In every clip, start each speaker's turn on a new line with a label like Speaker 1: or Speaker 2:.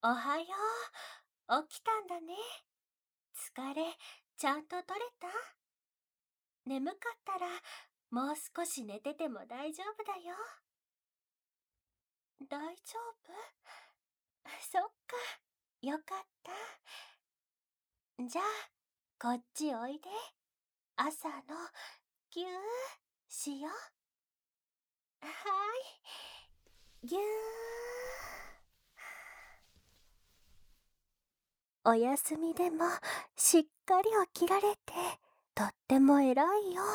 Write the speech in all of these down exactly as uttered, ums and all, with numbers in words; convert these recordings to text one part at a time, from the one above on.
Speaker 1: おはよう。起きたんだね。疲れ、ちゃんと取れた？眠かったら、もう少し寝てても大丈夫だよ。大丈夫？そっか。よかった。じゃあ、こっちおいで。朝のぎゅーしよう。はーい。ぎゅー。お休みでもしっかり起きられて、とっても偉いよ。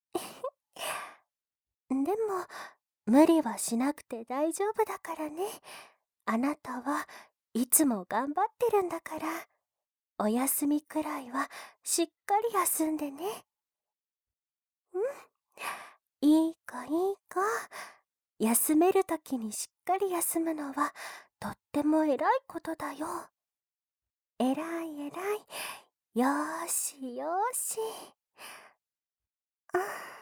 Speaker 1: でも、無理はしなくて大丈夫だからね。あなたはいつも頑張ってるんだから、お休みくらいはしっかり休んでね。うん、いい子いい子。休めるときにしっかり休むのはとっても偉いことだよ。偉い偉い。よーしよーし。あ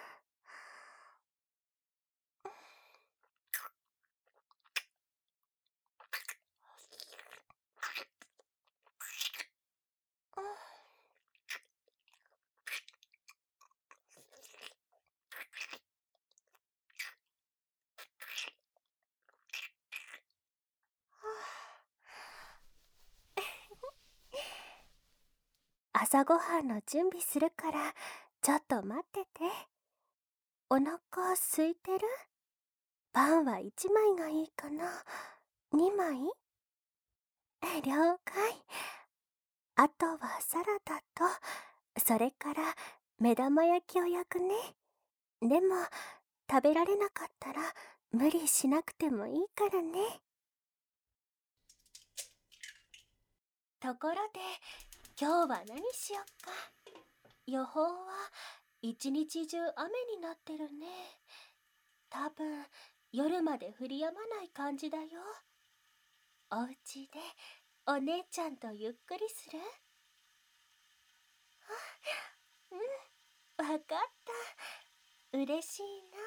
Speaker 1: 朝ごはんの準備するから、ちょっと待ってて。お腹空いてる？パンはいちまいがいいかな？ に 枚？了解。あとはサラダと、それから目玉焼きを焼くね。でも、食べられなかったら無理しなくてもいいからね。ところで、今日は何しよっか。予報は一日中雨になってるね。多分、夜まで降り止まない感じだよ。おうちでお姉ちゃんとゆっくりする？うん、わかった。嬉しい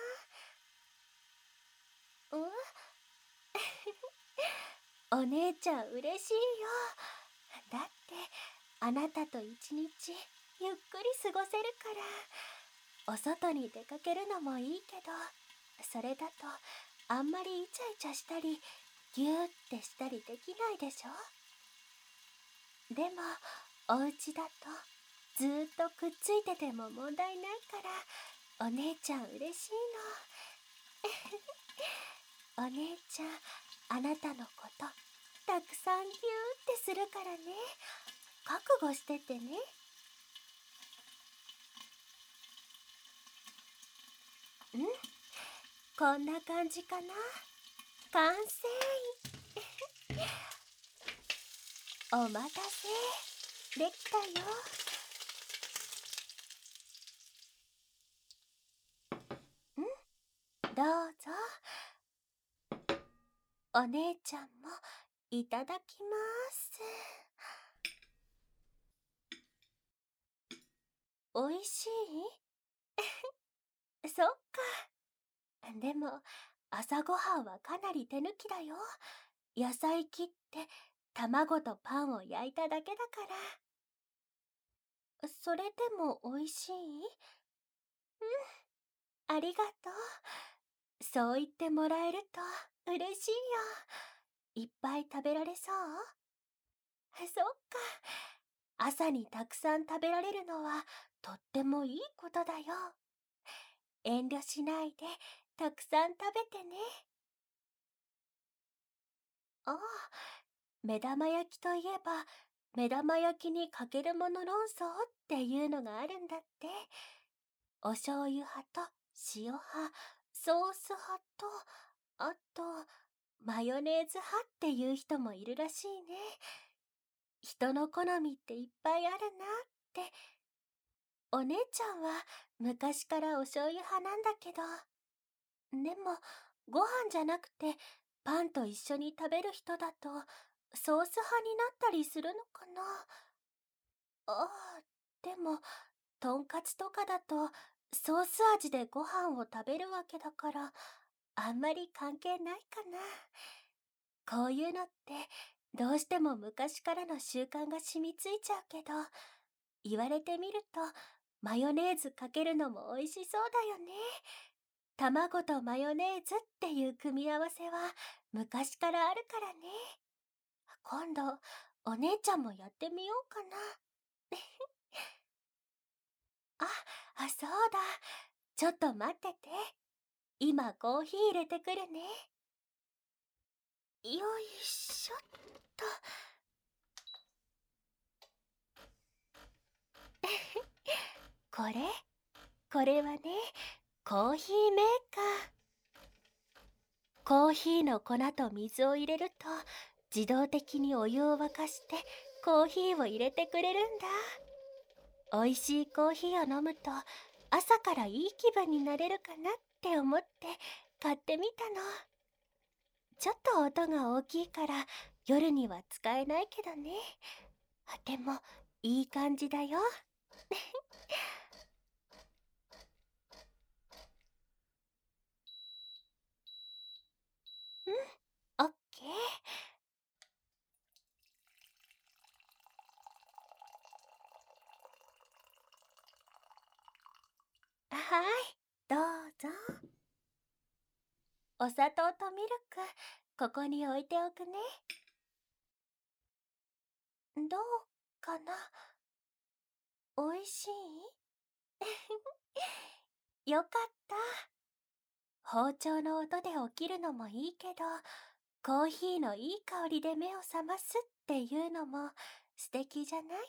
Speaker 1: な。うんお姉ちゃん嬉しいよ。だって、あなたと一日ゆっくり過ごせるから。お外に出かけるのもいいけど、それだとあんまりイチャイチャしたり、ぎゅーってしたりできないでしょ。でも、お家だとずーっとくっついてても問題ないから、お姉ちゃん嬉しいの。お姉ちゃん、あなたのことたくさんぎゅーってするからね。覚悟しててね。うん、こんな感じかな。完成。お待たせ。できたよ。うん、どうぞ。お姉ちゃんもいただきます。おいしい？そっか。でも、朝ごはんはかなり手抜きだよ。野菜切って卵とパンを焼いただけだから。それでもおいしい？うん、ありがとう。そう言ってもらえると嬉しいよ。いっぱい食べられそう？そっか。朝にたくさん食べられるのはとってもいいことだよ。遠慮しないでたくさん食べてね。ああ、目玉焼きといえば、目玉焼きにかけるもの論争っていうのがあるんだって。お醤油派と塩派、ソース派と、あと、マヨネーズ派っていう人もいるらしいね。人の好みっていっぱいあるなって。お姉ちゃんは昔からお醤油派なんだけど、でも、ご飯じゃなくてパンと一緒に食べる人だとソース派になったりするのかな。ああ、でも、とんかつとかだとソース味でご飯を食べるわけだから、あんまり関係ないかな。こういうのってどうしても昔からの習慣が染みついちゃうけど、言われてみると、マヨネーズかけるのも美味しそうだよね。卵とマヨネーズっていう組み合わせは昔からあるからね。今度、お姉ちゃんもやってみようかな。あ、あ、そうだ。ちょっと待ってて。今コーヒー入れてくるね。よいしょっと。これこれはね、コーヒーメーカー。コーヒーの粉と水を入れると、自動的にお湯を沸かしてコーヒーを入れてくれるんだ。美味しいコーヒーを飲むと、朝からいい気分になれるかなって思って買ってみたの。ちょっと音が大きいから夜には使えないけどね。でもいい感じだよ。うん、オッケー。はい、どうぞ。お砂糖とミルク、ここに置いておくね。どうかな？おいしい？よかった。包丁の音で起きるのもいいけど、コーヒーのいい香りで目を覚ますっていうのも素敵じゃない？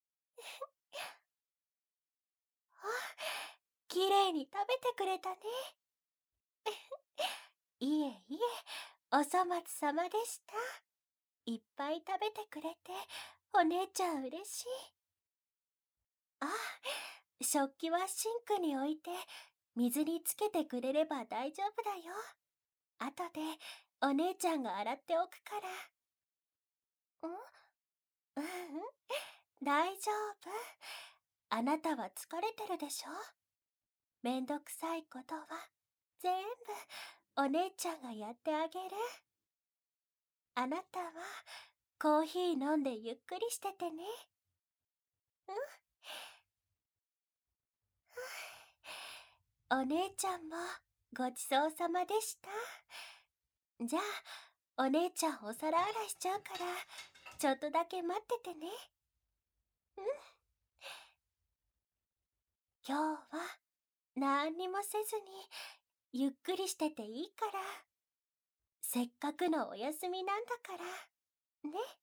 Speaker 1: あ、きれいに食べてくれたね。いえいえ、お粗末様でした。いっぱい食べてくれて、お姉ちゃん嬉しい。あ、食器はシンクに置いて、水につけてくれれば大丈夫だよ。後で、お姉ちゃんが洗っておくから。ん？うんうん、大丈夫。あなたは疲れてるでしょ？めんどくさいことは、全部、お姉ちゃんがやってあげる。あなたは、コーヒー飲んでゆっくりしててね。うん。お姉ちゃんも、ごちそうさまでした。じゃあ、お姉ちゃんお皿洗いしちゃうから、ちょっとだけ待っててね。うん。今日は、なんにもせずに、ゆっくりしてていいから。せっかくのお休みなんだから。ね。